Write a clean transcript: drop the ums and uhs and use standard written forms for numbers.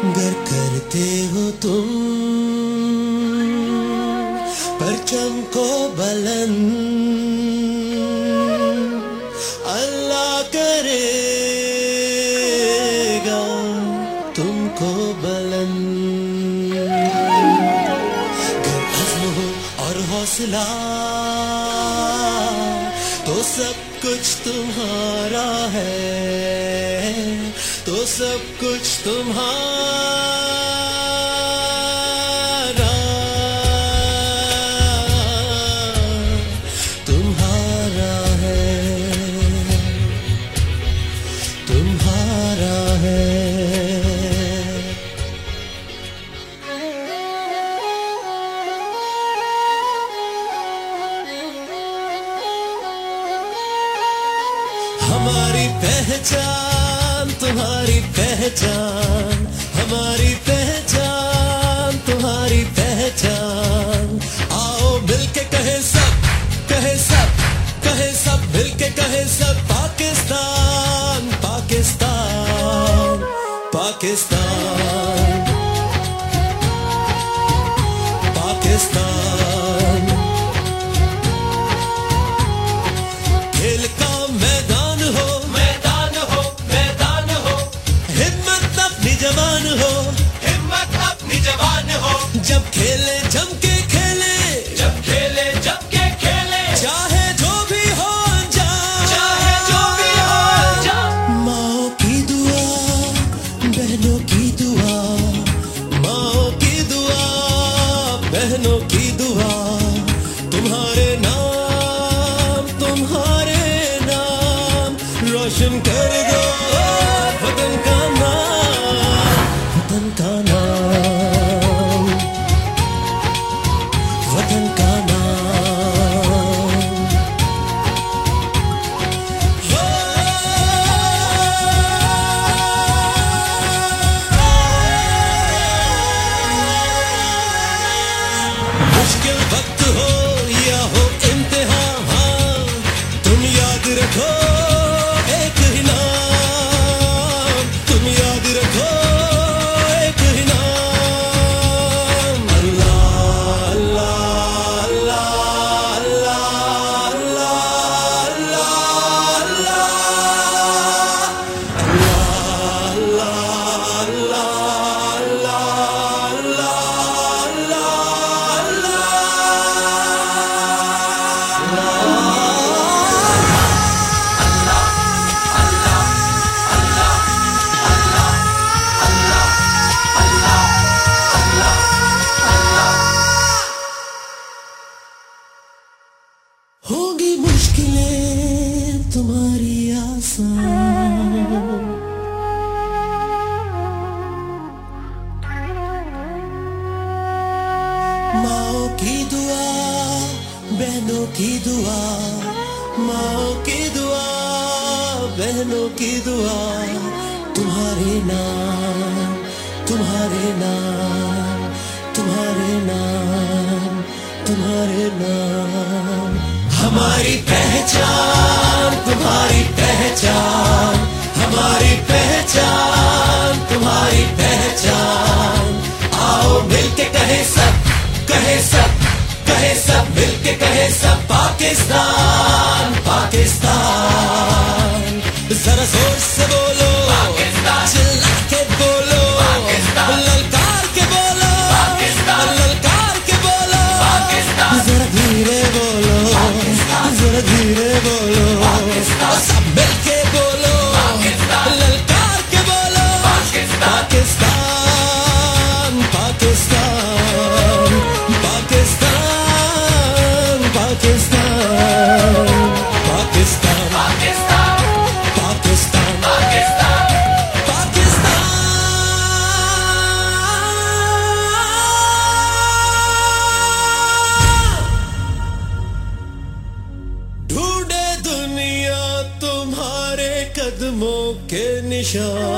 गर करते हो तुम परचम को बुलंद, अल्लाह करेगा तुमको बुलंद। गर अज़्म हो और हौसला तो सब कुछ तुम्हारा है, तो सब कुछ तुम्हारा तुम्हारा है, तुम्हारा है। हमारी पहचान तुम्हारी पहचान, हमारी पहचान तुम्हारी पहचान। आओ मिलके कहे सब, कहे सब, कहे सब, मिलके कहे सब पाकिस्तान, पाकिस्तान, पाकिस्तान, पाकिस्तान। खेल का मैदान हो, मैदान हो, मैदान हो, हिम्मत अपनी जवान हो, हिम्मत अपनी जवान हो। जब खेले जम के खेले, जब खेले जम के खेले, चाहे जो भी हो अंजाम, चाहे जो भी हो अंजाम। माओ की दुआ, बहनों की दुआ, माओ की दुआ, बहनों की दुआ, तुम्हारे नाम, तुम्हारे नाम रोशन कर दो वतन का नाम, वतन का नाम, वतन का नाम। हो मुश्किल वक्त हो या हो इम्तिहान, तुम याद रखो एक ही नाम, तुम याद रखो एक ही नाम। अल्लाह अल्लाह अल्लाह अल्लाह अल्लाह अल्लाह होगी मुश्किलें तुम्हारी आसान, माओ की दुआ, बहनों की दुआ, माओ की दुआ, बहनों की दुआ, तुम्हारे नाम, तुम्हारे नाम, तुम्हारे नाम, तुम्हारे नाम। हमारी पहचान तुम्हारी पहचान, हमारी पहचान तुम्हारी पहचान। आओ मिलके कहे सब, कहे सब, कहे सब, मिलके कहे सब पाकिस्तान, पाकिस्तान। जरा जोर से बोलो पाकिस्तान, चिल्ला के बोलो पाकिस्तान, ललकार के बोलो पाकिस्तान, ललकार के बोलो पाकिस्तान। जरा धीरे बोलो पाकिस्तान, जरा धीरे बोलो पाकिस्तान, सब मिलके बोलो पाकिस्तान, ललकार के बोलो पाकिस्तान, पाकिस्तान, पाकिस्तान, पाकिस्तान, पाकिस्तान, पाकिस्तान, पाकिस्तान, पाकिस्तान, पाकिस्तान, पाकिस्तान। ढूंढे दुनिया तुम्हारे कदमों के निशान,